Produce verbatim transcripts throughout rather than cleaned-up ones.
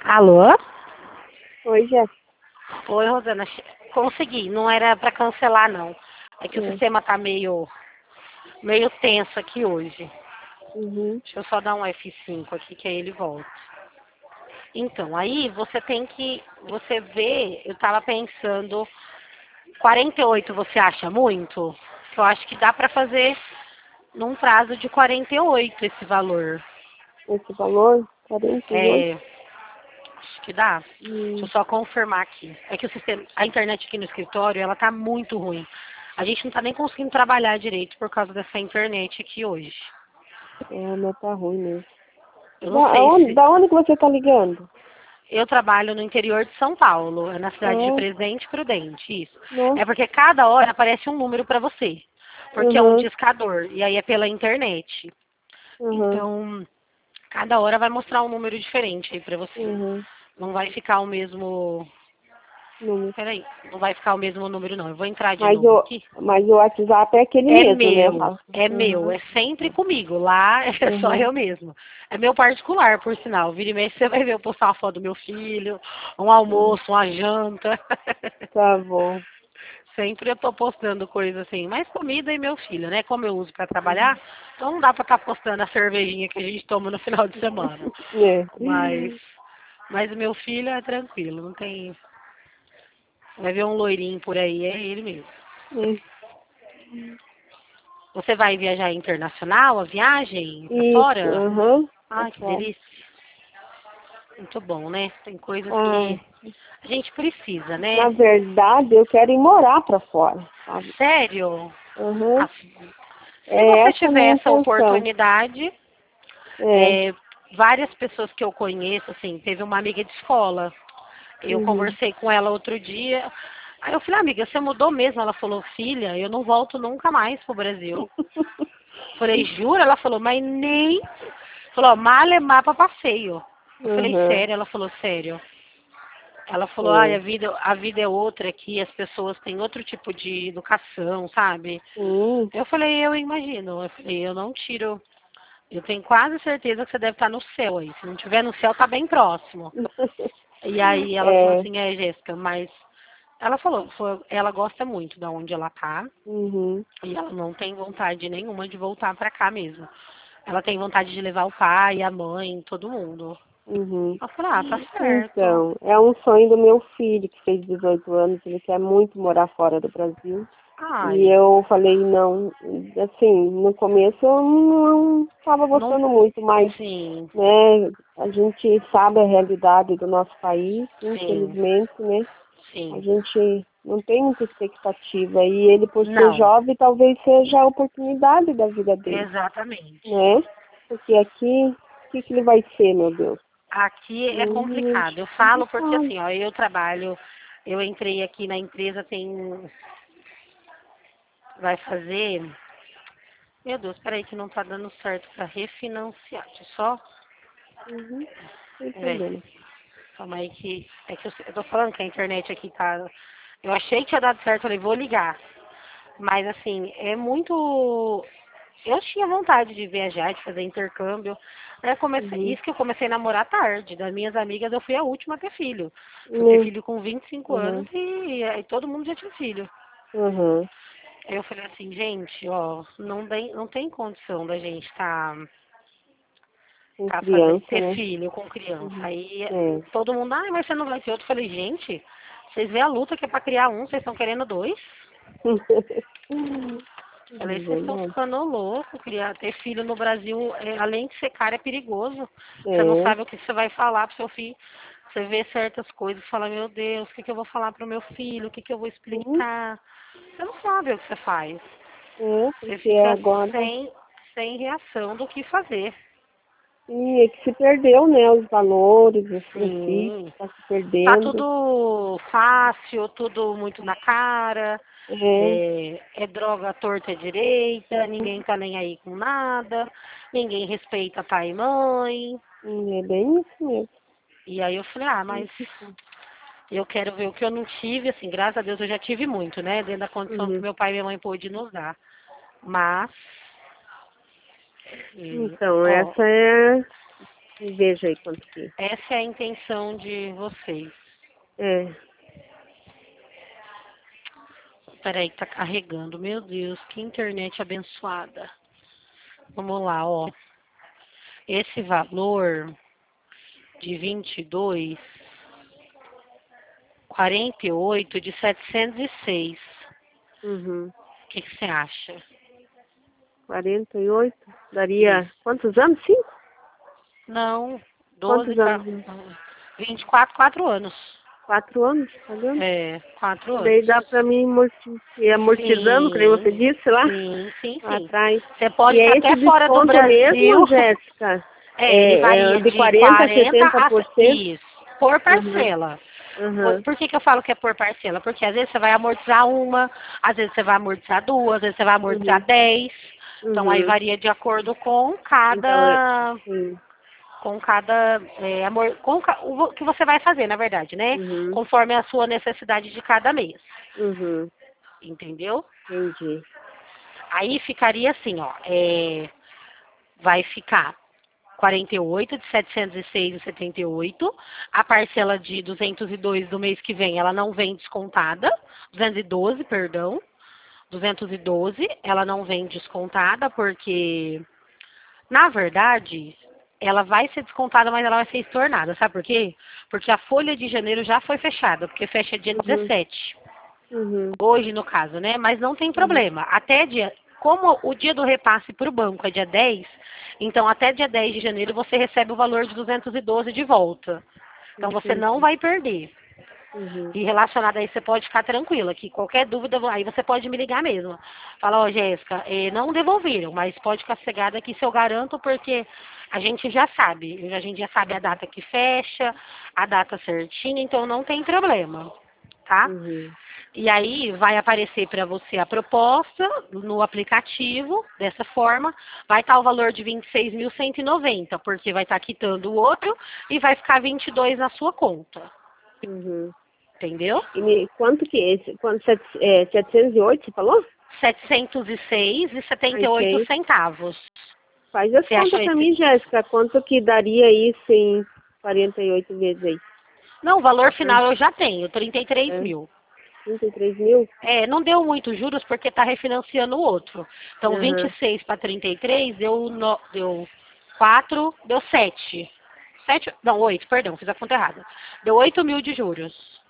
Alô? Oi, Jéssica. Oi, Rosana. Che- Consegui, não era pra cancelar, não. É que o É. sistema tá meio, meio tenso aqui hoje. Uhum. Deixa eu só dar um F cinco aqui, que aí ele volta. Então, aí você tem que, você vê, eu tava pensando, quarenta e oito você acha muito? Eu acho que dá pra fazer num prazo de quarenta e oito esse valor. Esse valor, quarenta e oito. É, acho que dá. Deixa eu Hum. só confirmar aqui. É que o sistema, a internet aqui no escritório, ela tá muito ruim. A gente não tá nem conseguindo trabalhar direito por causa dessa internet aqui hoje. É, mas tá ruim mesmo. Eu Da não sei onde, se da onde que você tá ligando? eu trabalho no interior de São Paulo, é na cidade de Ah, Presidente Prudente, isso. nossa. É porque cada hora aparece um número para você, porque é um Uhum. discador e aí é pela internet. Uhum. Então, cada hora vai mostrar um número diferente aí para você. Uhum. Não vai ficar o mesmo. Número. Peraí, não vai ficar o mesmo número não. Eu vou entrar de Mas novo o, aqui. mas o WhatsApp é aquele É mesmo, né? meu, Fala. é meu, Uhum. é sempre comigo. Lá é só Uhum. eu mesmo. É meu particular, por sinal. Vira e mexe, você vai ver eu postar uma foto do meu filho, um Uhum. almoço, uma janta. Tá bom. Sempre eu tô postando coisa assim, mais comida e meu filho, né? Como eu uso pra trabalhar, Uhum. então não dá pra estar postando a cervejinha que a gente toma no final de semana. É. Mas, mas o meu filho é tranquilo, não tem. Vai ver um loirinho por aí, é ele mesmo. Hum. Você vai viajar internacional, a viagem pra Isso, fora? aham. Tá Ai, que fora. delícia. Muito bom, né? Tem coisas Ah, que a gente precisa, na né? verdade, eu quero ir morar pra fora, sabe? Sério? Uhum. Ah, se É você essa a tiver minha essa intenção. oportunidade, É. é, várias pessoas que eu conheço, assim, teve uma amiga de escola. Eu Uhum. conversei com ela outro dia. Aí eu falei, amiga, você mudou mesmo? Ela falou, filha, eu não volto nunca mais pro Brasil. Falei, jura? Ela falou, mas nem. Falou, mal é mapa passeio. Eu falei, Uhum. sério? Ela falou, sério. Ela falou, ai, a É. vida, a vida é outra aqui, as pessoas têm outro tipo de educação, sabe? Sim. Eu falei, eu imagino. Eu falei, eu não tiro. Eu tenho quase certeza que você deve estar no céu aí. Se não tiver no céu, tá bem próximo. E aí ela falou É. assim, é, Jéssica, mas ela falou, foi- ela gosta muito da onde ela tá Uhum. e ela não tem vontade nenhuma de voltar pra cá mesmo. Ela tem vontade de levar o pai, a mãe, todo mundo. Uhum. Eu falei, ah, tá certo. Então, é um sonho do meu filho, que fez dezoito anos, ele quer muito morar fora do Brasil. E Ai, eu falei, não, assim, no começo eu não estava não, gostando muito, mas, sim, né, a gente sabe a realidade do nosso país, sim, infelizmente, né, a sim. gente não tem muita expectativa. E ele, por ser Não, jovem, talvez seja a oportunidade da vida dele, exatamente. né? Porque aqui, o que, que ele vai ser, meu Deus? Aqui é Hum, complicado. Eu não falo porque sabe. assim, ó, eu trabalho, eu entrei aqui na empresa tem, vai fazer, meu Deus, peraí que não tá dando certo pra refinanciar. Deixa eu só, Uhum, sem peraí, problema. calma aí que, é que eu, eu tô falando que a internet aqui tá, eu achei que tinha dado certo, falei, vou ligar. Mas assim, é muito. Eu tinha vontade de viajar, de fazer intercâmbio. Aí eu comecei, Uhum, isso que eu comecei a namorar tarde. Das minhas amigas, eu fui a última a ter filho. Fui ter né, filho com vinte e cinco anos uhum, e, aí todo mundo já tinha filho. uhum. Aí eu falei assim, gente, ó, não tem, não tem condição da gente tá, Com tá fazendo, criança, ter né? filho com criança. Uhum. Aí É. todo mundo, ah, mas você não vai ter outro. Eu falei, gente, vocês vê a luta que é pra criar um, vocês estão querendo dois? Falei, vocês estão Verdade. ficando loucos, criar, ter filho no Brasil, é, além de ser caro, é perigoso. Você não É. sabe o que você vai falar pro seu filho. Você vê certas coisas e fala, meu Deus, o que, que eu vou falar pro meu filho? O que, que eu vou Uhum. explicar? Você não sabe o que você faz. É, Você porque fica agora. sem, sem reação do que fazer. E é que se perdeu, né? Os valores, os princípios, Sim. está se Tá perdendo. tudo fácil, tudo muito na cara. É. É, é droga à torta e à direita, ninguém tá nem aí com nada, ninguém respeita pai e mãe. É bem isso mesmo. E aí eu falei, ah, mas eu quero ver o que eu não tive, assim, graças a Deus eu já tive muito, né? Dentro da condição que Uhum. meu pai e minha mãe pôde nos dar. Mas, hum, Então, ó, essa é. E veja aí quanto que Essa é a intenção de vocês. é. Peraí, tá carregando. Meu Deus, que internet abençoada. Vamos lá, ó. Esse valor de vinte e dois, quarenta e oito de setecentos e seis. Uhum. O que que você acha? quarenta e oito. Daria Isso. quantos anos? Cinco? Não, doze Quantos para anos? vinte e quatro, quatro anos. Quatro anos pagando? É, quatro Daí anos. dá pra mim amorti- ir amortizando, como você Sim, disse lá, sim, sim, lá sim. atrás. Você pode E estar é esse até fora do desconto mesmo, Brasil. Jéssica? É, ele É, é varia de de quarenta a quarenta setenta a... por cento? Isso, por Uhum. parcela. Por, Uhum. por que que eu falo que é por parcela? Porque às vezes você vai amortizar uma, às vezes você vai amortizar duas, às vezes você vai amortizar Uhum. dez. Então aí Uhum. varia de acordo com Então, é- cada... sim. Com cada... É, amor, com ca- o que você vai fazer, na verdade, né? Uhum. Conforme a sua necessidade de cada mês. Uhum. Entendeu? Entendi. Aí ficaria assim, ó. É, vai ficar quarenta e oito de setecentos e seis e setenta e oito. A parcela de duzentos e dois do mês que vem, ela não vem descontada. duzentos e doze, perdão. duzentos e doze, ela não vem descontada porque, na verdade, ela vai ser descontada, mas ela vai ser estornada. Sabe por quê? Porque a folha de janeiro já foi fechada, porque fecha dia Uhum. dezessete. Uhum. Hoje, no caso, né? Mas não tem Uhum. problema. Até dia, como o dia do repasse para o banco é dia dez, então até dia dez de janeiro você recebe o valor de duzentos e doze de volta. Então você não Entendi. vai perder. Uhum. E relacionado a isso, você pode ficar tranquila, que qualquer dúvida, aí você pode me ligar mesmo. Fala, ó, Jéssica, eh, não devolveram, mas pode ficar sossegada que isso eu garanto, porque a gente já sabe. A gente já sabe a data que fecha, a data certinha, então não tem problema, tá? Uhum. E aí vai aparecer para você a proposta no aplicativo, dessa forma, vai estar o valor de vinte e seis mil cento e noventa, porque vai estar quitando o outro e vai ficar vinte e dois na sua conta. Uhum. Entendeu? E me- quanto que é esse? Quanto, sete- é, setecentos e oito, você falou? setecentos e seis e setenta e oito Ok. centavos. Faz as Você contas achou pra esse? mim, Jéssica. Quanto que daria isso em quarenta e oito vezes aí? Não, o valor Ah, final eu já tenho, trinta e três é. mil. trinta e três mil? É, não deu muitos juros porque está refinanciando o outro. Então, vinte e Aham. seis para trinta e três deu, no, deu quatro, deu sete. Sete, não, oito, perdão, fiz a conta errada. Deu oito mil de juros.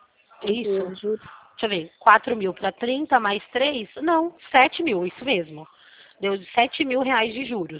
É oito mil isso? de juros. Deixa eu ver, quatro mil para trinta mais três? Não, sete mil, isso mesmo. Deu sete mil reais de juros.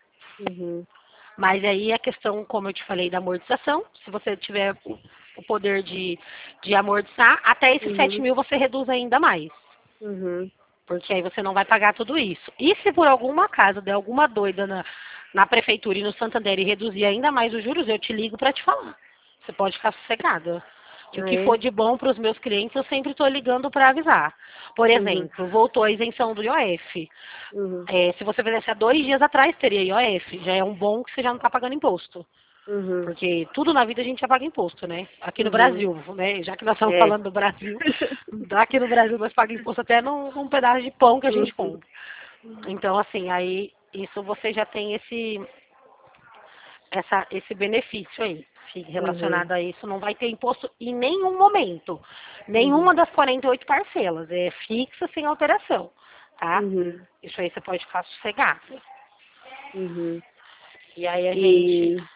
Uhum. Mas aí a questão, como eu te falei, da amortização, se você tiver o o poder de, de amortizar, até esses sete Uhum. mil você reduz ainda mais. Uhum. Porque aí você não vai pagar tudo isso. E se por alguma acaso der alguma doida na, na prefeitura e no Santander e reduzir ainda mais os juros, eu te ligo para te falar. Você pode ficar sossegada. E o Ah, que é? for de bom para os meus clientes, eu sempre estou ligando para avisar. Por Uhum. exemplo, voltou a isenção do I O F. Uhum. É, se você fizesse há dois dias atrás, teria I O F. Já é um bom que você já não está pagando imposto. Uhum. Porque tudo na vida a gente já paga imposto, né? Aqui no Uhum. Brasil, né? Já que nós estamos É. falando do Brasil, aqui no Brasil nós pagamos imposto até num, num pedaço de pão que a gente Uhum. compra. Então, assim, aí isso você já tem esse, essa, esse benefício aí. Se Uhum. relacionado a isso, não vai ter imposto em nenhum momento. Uhum. Nenhuma das quarenta e oito parcelas. É fixa sem alteração, tá? Uhum. Isso aí você pode ficar sossegado. Uhum. E aí a gente E...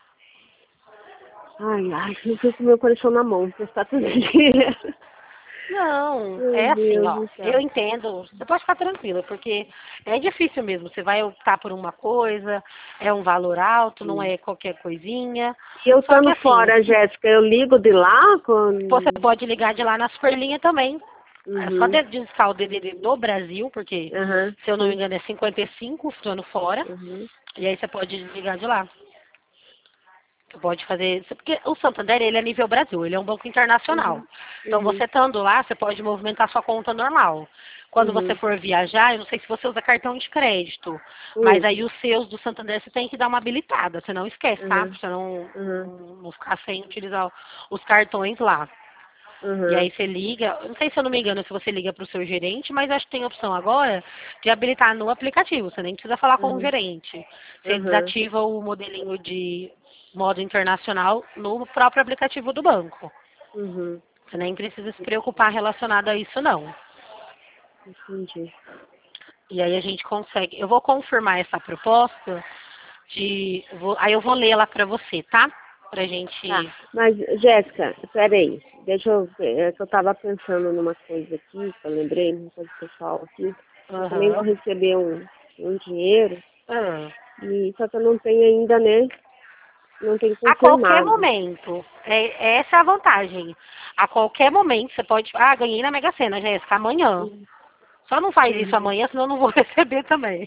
Ai, ai, eu fico com meu coração na mão, prestar tudo dinheiro. Não, Meu é assim, Deus ó. do Eu céu. entendo. Você pode ficar tranquila, porque é difícil mesmo. Você vai optar por uma coisa, é um valor alto, não Hum. é qualquer coisinha. E eu Só que estando assim, fora, Jéssica, eu ligo de lá você com... pode ligar de lá na Superlinha também. É só Uhum. de- discar o D D D do Brasil, porque, Aham, se eu não me sim. engano, é cinquenta e cinco estando fora. Uhum. E aí você pode ligar de lá. Você pode fazer. Porque o Santander, ele é nível Brasil, ele é um banco internacional. Uhum. Então, Uhum. você estando lá, você pode movimentar sua conta normal. Quando você Uhum. for viajar, eu não sei se você usa cartão de crédito, mas Uso. aí os seus do Santander você tem que dar uma habilitada. Você não esquece, tá? Pra Uhum. você não, Uhum. não, não ficar sem utilizar os cartões lá. E Uhum. aí você liga, eu não sei se eu não me engano se você liga para o seu gerente, mas acho que tem a opção agora de habilitar no aplicativo. Você nem precisa falar com o Uhum. gerente. Você Uhum. desativa o modelinho de modo internacional no próprio aplicativo do banco. Uhum. Você nem precisa se preocupar relacionado a isso, não. Entendi. E aí a gente consegue. Eu vou confirmar essa proposta de. Vou, aí eu vou ler ela para você, tá? Pra gente. Tá. Mas, Jéssica, peraí. Deixa eu ver. É que eu tava pensando numa coisa aqui, que eu lembrei, uma coisa pessoal aqui. Eu também vou Aham. receber um, um dinheiro, Ah. e só que eu não tenho ainda, né? Não tenho A qualquer confirmado. momento. É, essa é a vantagem. A qualquer momento você pode. Ah, ganhei na Mega Sena, Jéssica, amanhã. Uhum. Só não faz isso Uhum. amanhã, senão eu não vou receber também.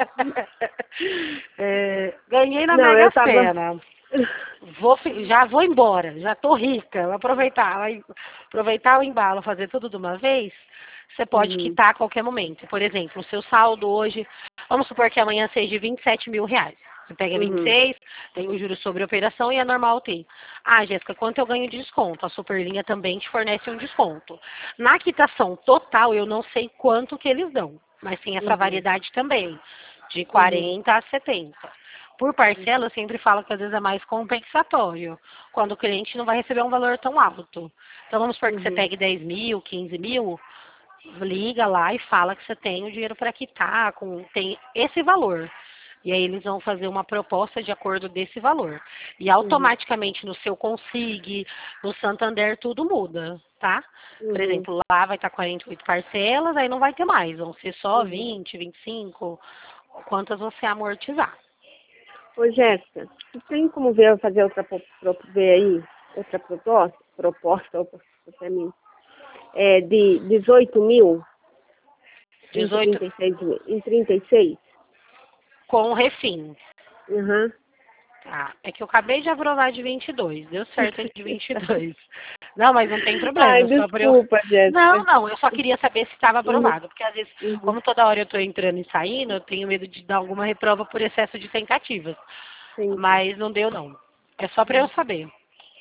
É, ganhei na Não, Mega eu tava. Sena. Vou, fi- já vou embora, já tô rica. Vou aproveitar, vai aproveitar o embalo, fazer tudo de uma vez. Você pode Uhum. quitar a qualquer momento. Por exemplo, o seu saldo hoje, vamos supor que amanhã seja vinte e sete mil reais. Você pega vinte e Uhum. seis, tem o juros sobre a operação e é normal ter. Ah, Jéssica, quanto eu ganho de desconto? A Superlinha também te fornece um desconto. Na quitação total, eu não sei quanto que eles dão, mas tem essa Uhum. variedade também, de Uhum. quarenta a setenta. Por parcela, eu sempre falo que às vezes é mais compensatório, quando o cliente não vai receber um valor tão alto. Então, vamos supor que você Uhum. pegue dez mil, quinze mil, liga lá e fala que você tem o dinheiro para quitar, com, tem esse valor. E aí eles vão fazer uma proposta de acordo desse valor. E Uhum. automaticamente no seu Consig, no Santander, tudo muda, tá? Por Uhum. exemplo, lá vai estar quarenta e oito parcelas, aí não vai ter mais, vão ser só Uhum. vinte, vinte e cinco, quantas você amortizar. Ô, Jéssica, você tem como ver, fazer outra, pro- pro- ver aí, outra proposta, proposta, opa, até mim, é, de dezoito mil em dezoito trinta e seis mil, em trinta e seis? com o refim. Uhum. Tá, é que eu acabei de aprovar de vinte e dois, deu certo de vinte e dois. Não, mas não tem problema, Ai, é só para eu... desculpa, Não, Jéssica. não, eu só queria saber se estava Uhum. aprovado, porque às vezes, Uhum. como toda hora eu estou entrando e saindo, eu tenho medo de dar alguma reprova por excesso de tentativas. Entendi. Mas não deu, não. É só para eu saber.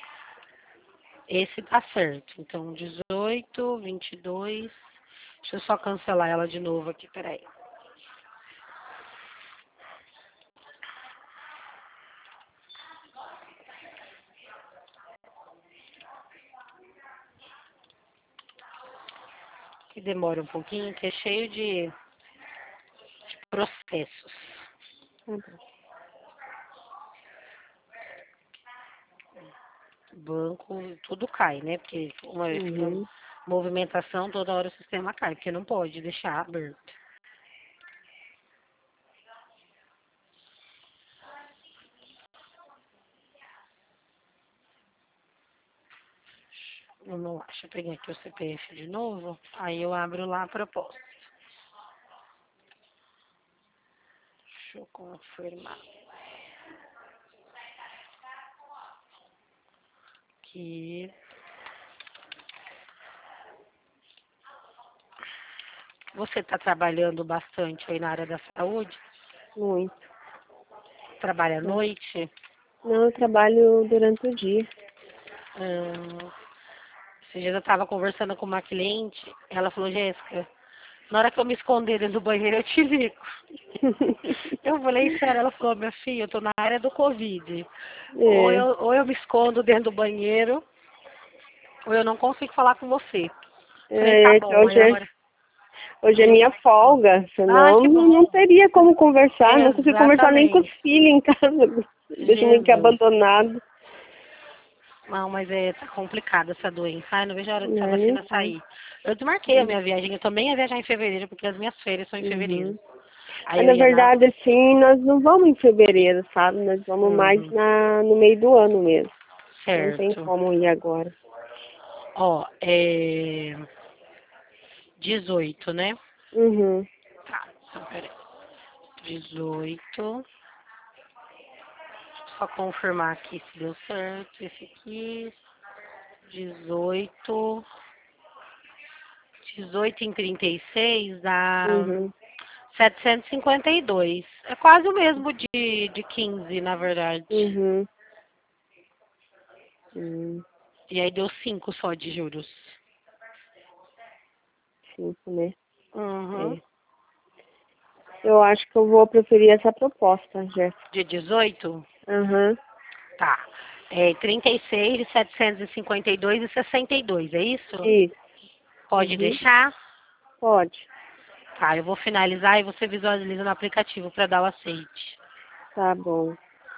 Esse tá certo. Então, dezoito, vinte e dois. Deixa eu só cancelar ela de novo aqui, peraí. Que demora um pouquinho, que é cheio de processos. Tá bom. Banco, tudo cai, né? Porque uma vez fica Uhum. movimentação, toda hora o sistema cai, porque não pode deixar aberto. Vamos lá, deixa eu pegar aqui o C P F de novo, aí eu abro lá a proposta. Deixa eu confirmar que você está trabalhando bastante aí na área da saúde, Muito. trabalha à Né? noite. Não, eu trabalho durante o dia. Hum, esses dias eu estava conversando com uma cliente, ela falou, Jéssica, na hora que eu me esconder dentro do banheiro, eu te ligo. Eu falei, sério, ela falou, minha filha, eu tô na área do Covid. Ou É, eu, ou eu me escondo dentro do banheiro, ou eu não consigo falar com você. Falei, tá é, que bom. Aí hoje, a é, hora. hoje é Aí eu minha falei, folga, ah, senão que não, não bom. teria como conversar, não consigo conversar nem com os Exatamente. filhos em casa, deixo meio que Jesus. abandonado. Não, mas é tá complicada essa doença. Ai, não vejo a hora dessa Não, nem vacina falo. sair. Eu desmarquei a minha viagem. Eu também ia viajar em fevereiro, porque as minhas férias são em fevereiro. Uhum. Aí Mas, eu na ia na. verdade, assim, nós não vamos em fevereiro, sabe? Nós vamos mais Uhum, na, no meio do ano mesmo. Não tem certo. como ir agora. Ó, é. dezoito, né? Uhum. Tá, então peraí. dezoito. Só confirmar aqui se deu certo. Esse aqui. dezoito. dezoito em trinta e seis dá Uhum. setecentos e cinquenta e dois. É quase o mesmo de, de quinze, na verdade. Uhum. Uhum. E aí deu cinco só de juros. Cinco, né? Uhum. É. Eu acho que eu vou preferir essa proposta, Jéssica. De dezoito? Aham. Tá. É trinta e seis, setecentos e cinquenta e dois e sessenta e dois, é isso? Isso. Pode Uhum. deixar? Pode. Tá, eu vou finalizar e você visualiza no aplicativo para dar o aceite. Tá bom.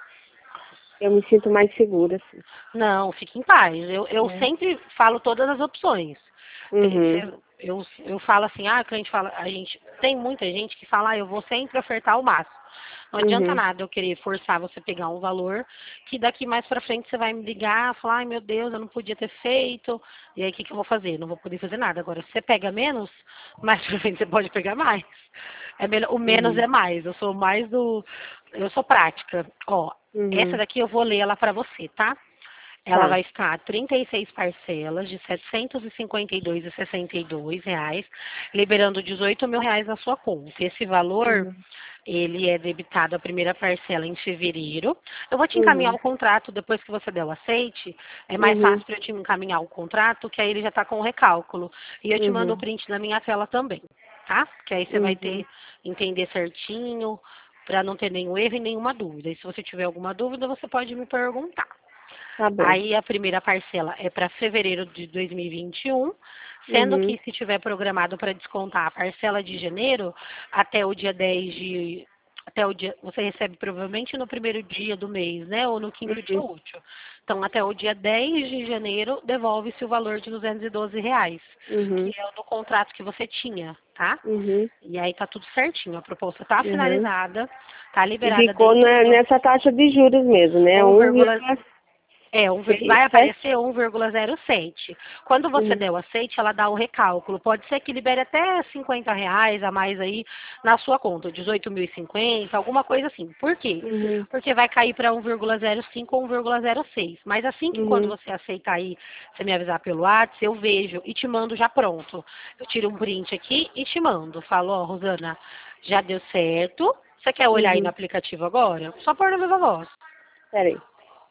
Eu me sinto mais segura, assim. Não, fique em paz. Eu, eu É. sempre falo todas as opções. Tem- Uhum. cê- Eu, eu falo assim, ah, o cliente fala, a gente, tem muita gente que fala, ah, eu vou sempre ofertar o máximo. Não adianta Uhum. nada eu querer forçar você pegar um valor que daqui mais pra frente você vai me ligar, falar, ai meu Deus, eu não podia ter feito. E aí o que, que eu vou fazer? Não vou poder fazer nada. Agora, se você pega menos, mais pra frente você pode pegar mais. É melhor, o menos Uhum. é mais. Eu sou mais do. Eu sou prática. Ó, essa Uhum. daqui eu vou ler ela pra você, tá? Ela Tá. vai ficar trinta e seis parcelas de setecentos e cinquenta e dois e sessenta e dois reais, liberando dezoito mil reais na sua conta. Esse valor, Uhum. ele é debitado a primeira parcela em fevereiro. Eu vou te encaminhar Uhum. o contrato depois que você der o aceite. É mais Uhum. fácil para eu te encaminhar o contrato, que aí ele já está com o recálculo. E eu te mando o Uhum. print da minha tela também, tá? Que aí você vai Uhum. ter, entender certinho, para não ter nenhum erro e nenhuma dúvida. E se você tiver alguma dúvida, você pode me perguntar. Tá bom. Aí a primeira parcela é para fevereiro de dois mil e vinte e um, sendo Uhum. que se tiver programado para descontar a parcela de janeiro, até o dia dez de. Até o dia, você recebe provavelmente no primeiro dia do mês, né? Ou no quinto dia Uhum. útil. Então, até o dia dez de janeiro, devolve-se o valor de duzentos e doze reais, que Uhum. é o do contrato que você tinha, tá? Uhum. E aí tá tudo certinho. A proposta tá Uhum. finalizada, tá E liberada ficou dentro na- do nessa taxa de juros mesmo, né? um Um vírgula vírgula é, um, vir- vai seis sete. aparecer um vírgula zero sete. Quando você Uhum. der o aceite, ela dá o recálculo. Pode ser que libere até cinquenta reais a mais aí na sua conta, dezoito mil e cinquenta, alguma coisa assim. Por quê? Uhum. Porque vai cair para um vírgula zero cinco ou um vírgula zero seis. Mas assim que quando Uhum. você aceitar aí, você me avisar pelo WhatsApp, eu vejo e te mando já pronto. Eu tiro um print aqui e te mando. Falo, ó, Rosana, já deu certo. Você quer olhar aí no Uhum. aplicativo agora? Só pôr na viva voz. Peraí.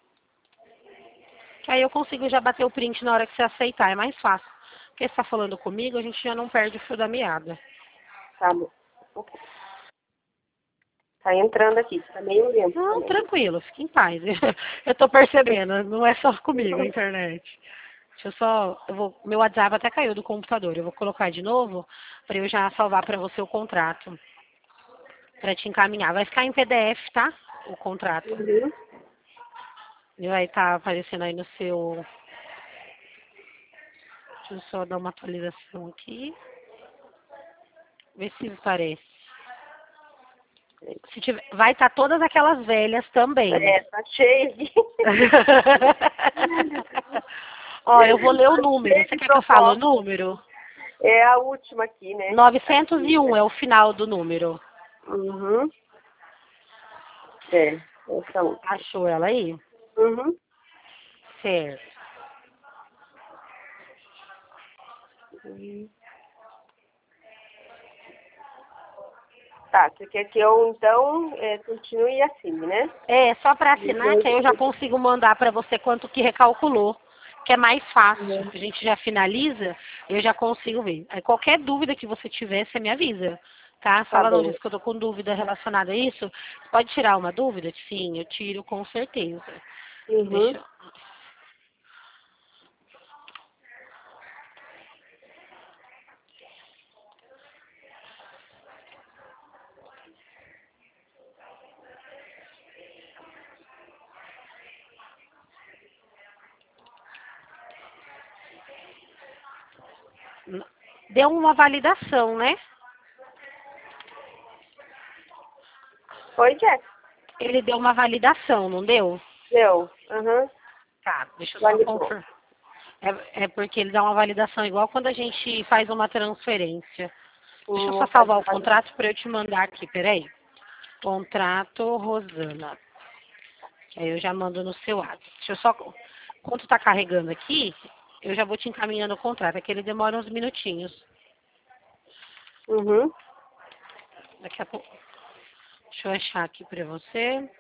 Que aí eu consigo já bater o print na hora que você aceitar, é mais fácil. Porque você está falando comigo, a gente já não perde o fio da meada. Tá bom. Tá entrando aqui. Tá meio lento Não, também. tranquilo, fique em paz. Eu tô percebendo, não é só comigo a internet. Deixa eu só, eu vou, meu WhatsApp até caiu do computador. Eu vou colocar de novo para eu já salvar para você o contrato, para te encaminhar. Vai ficar em P D F, tá? O contrato. Uhum. E vai estar aparecendo aí no seu. Deixa eu só dar uma atualização aqui. Vê se parece. Se tiver, vai estar todas aquelas velhas também. É, tá cheio de... Ó, eu vou ler o tá número. cheio Você de quer que eu fale o propostas. número? É a última aqui, né? novecentos e Aqui. um é o final do número. Uhum. É, essa última. Achou ela aí? Uhum. Certo. Uhum. Tá, você quer que eu, então, é, continue assim, né? É, só para assinar, Depois que aí eu já consigo mandar para você quanto que recalculou, que é mais fácil. Uhum. A gente já finaliza, eu já consigo ver. Aí qualquer dúvida que você tiver, você me avisa. Tá? Tá Fala, não, bom. Jéssica, eu tô com dúvida relacionada a isso. Pode tirar uma dúvida? Sim, eu tiro com certeza. Uhum. Deixa eu... Deu uma validação, né? Oi, Jack. Ele deu uma validação, não deu? Deu. Uhum. Tá, deixa eu só Validou. confirmar. É, é porque ele dá uma validação igual quando a gente faz uma transferência. Deixa eu Hum, só pode salvar o validar. contrato para eu te mandar aqui, peraí. Contrato Rosana. Que aí eu já mando no seu WhatsApp. Deixa eu só. Enquanto tá carregando aqui, eu já vou te encaminhando o contrato. É que ele demora uns minutinhos. Uhum. Daqui a pouco. Deixa eu achar aqui pra você.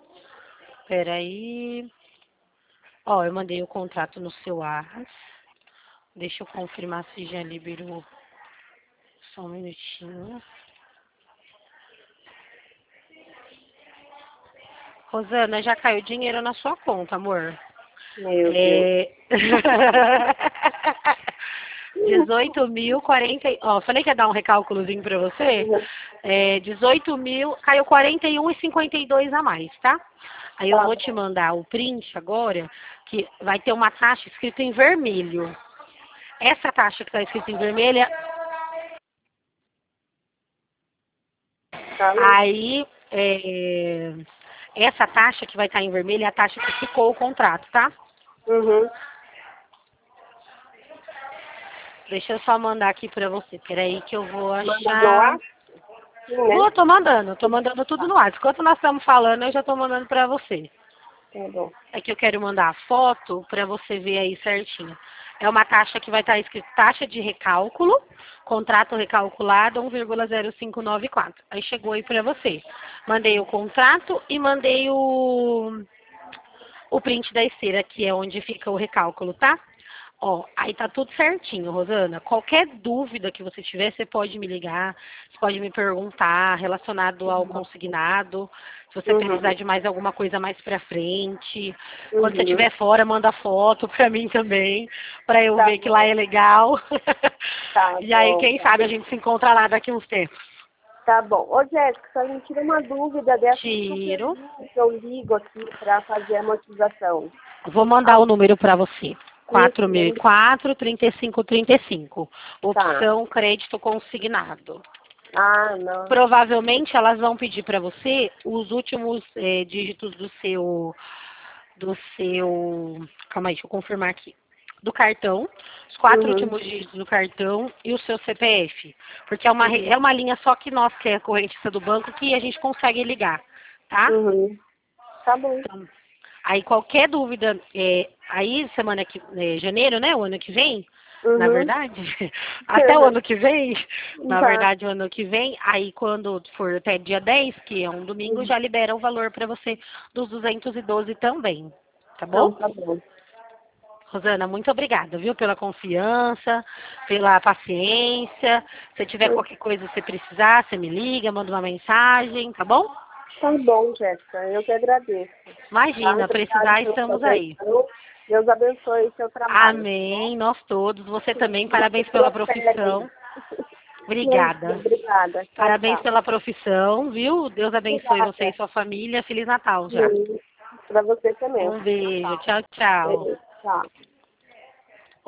Peraí. Ó, eu mandei o contrato no seu WhatsApp. Deixa eu confirmar se já liberou. Só um minutinho. Rosana, já caiu dinheiro na sua conta, amor. Meu Deus. É... dezoito mil, quarenta... Ó, falei que ia dar um recálculozinho pra você. Uhum. É, dezoito mil, caiu quarenta e um e cinquenta e dois a mais, tá? Aí eu Tá vou bom. te mandar o print agora, que vai ter uma taxa escrita em vermelho. Essa taxa que tá escrita em vermelha, Tá bom. aí, é, essa taxa que vai estar em vermelho é a taxa que ficou o contrato, tá? Uhum. Deixa eu só mandar aqui pra você. Peraí que eu vou Manda no achar. ar? Sim, né? Vou, tô mandando, tô mandando tudo no WhatsApp. Enquanto nós estamos falando, eu já tô mandando pra você. Tá bom. É que eu quero mandar a foto pra você ver aí certinho. É uma taxa que vai estar escrito taxa de recálculo, contrato recalculado um vírgula zero cinco nove quatro. Aí chegou aí pra você. Mandei o contrato e mandei o, o print da esteira, que é onde fica o recálculo, tá? Ó, aí tá tudo certinho, Rosana. Qualquer dúvida que você tiver, você pode me ligar, você pode me perguntar relacionado ao consignado. Se você Uhum. precisar de mais alguma coisa mais pra frente. Quando você Uhum. estiver fora, manda foto pra mim também, pra eu Tá ver que lá bom. é legal. Tá E aí, bom. quem sabe a gente se encontra lá daqui uns tempos. Tá bom. Ô, Jéssica, só me tira uma dúvida dessa Tiro. supervia que eu ligo aqui para fazer a amortização. Vou Ah, mandar o número pra você. isso, quatro mil e lembra? quatro, trinta e cinco trinta e cinco. Tá. Opção crédito consignado. Ah, não. Provavelmente elas vão pedir para você os últimos eh, dígitos do seu, do seu, calma aí, deixa eu confirmar aqui, do cartão, os quatro Uhum. últimos dígitos do cartão e o seu C P F, porque é uma, re- Uhum. é uma linha só que nós, que é a correntista do banco, que a gente consegue ligar, tá? Uhum. Tá bom. Então, aí qualquer dúvida, é, aí semana que, é, janeiro, né, o ano que vem, na Uhum. verdade, até o ano que vem, na Tá. verdade o ano que vem, aí quando for até dia dez, que é um domingo, Uhum. já libera o valor para você dos duzentos e doze também, tá bom? Então, tá bom. Rosana, muito obrigada, viu, pela confiança, pela paciência. Se tiver qualquer coisa que você precisar, você me liga, manda uma mensagem, tá bom? Tá bom, Jéssica. Eu que agradeço. Tá? Imagina, Obrigada precisar, pela sua estamos aí. atenção. Deus abençoe o seu trabalho. Amém, nós todos. Você também, Você parabéns pela prospere. profissão. Obrigada. Obrigada. Tchau, Parabéns tchau. pela profissão, viu? Deus abençoe você e Obrigada. sua família. Feliz Natal já. Para você também. Um beijo. Tchau. Tchau, tchau. Beijo. Tchau.